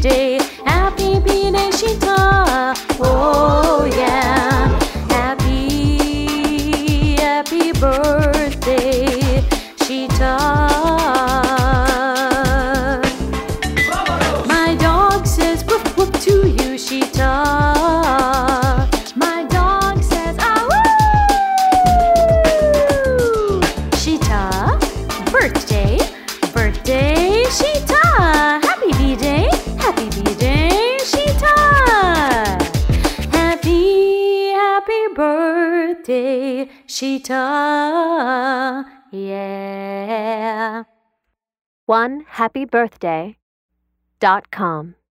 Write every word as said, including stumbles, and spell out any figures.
B-Day, happy B-Day, Sheeta. Oh yeah, happy, happy birthday, Sheeta. My dog says woof woof to you, Sheeta. My dog says ah woo. Sheeta, birthday, birthday, Sheeta. Happy B-Day, happy B-Day, Sheeta. Happy, happy birthday, Sheeta. Yeah. one happy birthday dot com